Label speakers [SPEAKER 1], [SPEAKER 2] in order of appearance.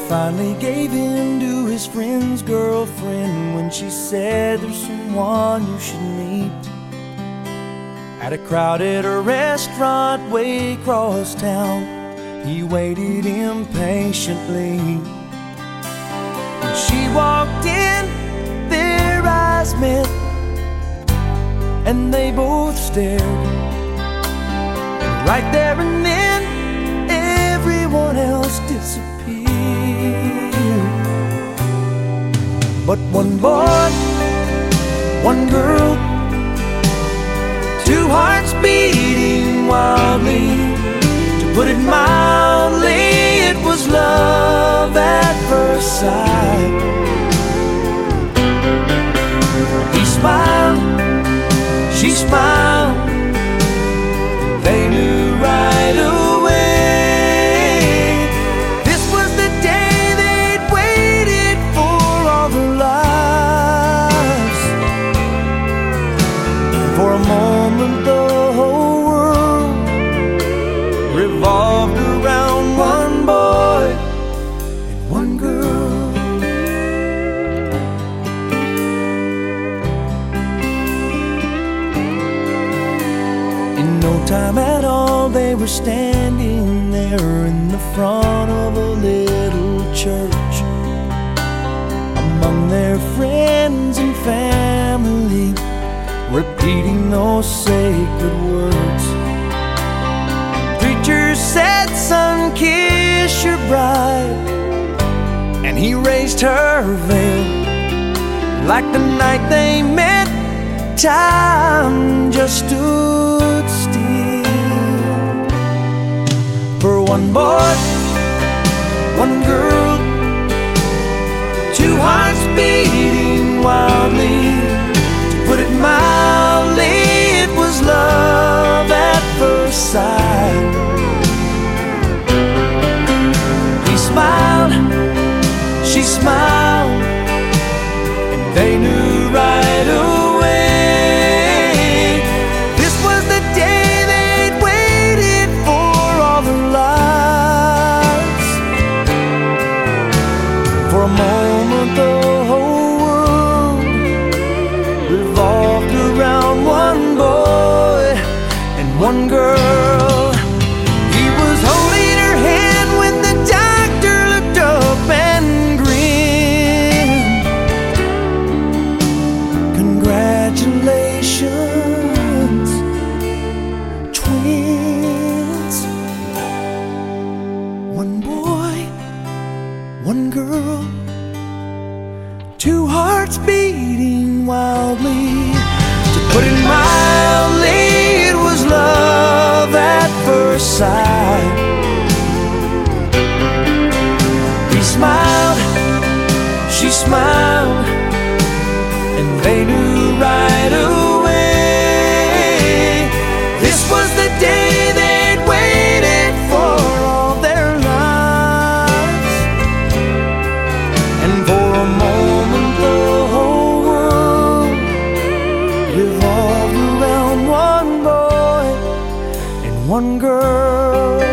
[SPEAKER 1] finally gave in to his friend's girlfriend when she said there's someone you should meet at a crowded restaurant way across town. He waited impatiently. When she walked in, their eyes met, and they both stared. And right there and then, everyone else disappeared. But one boy, one girl, two hearts beating wildly. To put it mildly, it was love at first sight. He smiled, she smiled, they knew right away. This was the day they'd waited for all their lives. For a moment the whole world revolved around one boy and one girl. In no time at all, they were standing there in the front of a little church, among their friends and family, repeating those sacred words. Preacher said, "Son, kiss your bride," and he raised her veil. Like the night they met, time just stood still. For one boy, one girl, two hearts beating wildly. To put it mildly, it was love at first sight. He smiled, she smiled, and they knew right away. This was the day they'd waited for all their lives. For a moment the whole world revolved around one boy and one girl. He was holding her hand when the doctor looked up and grinned. Congratulations, twins. One boy, one girl, two hearts beating wildly. To put it mildly, it was love at first sight. He smiled, she smiled, and they knew right away. This was the day they'd waited for all their lives. And for a moment the whole world revolved around one boy and one girl.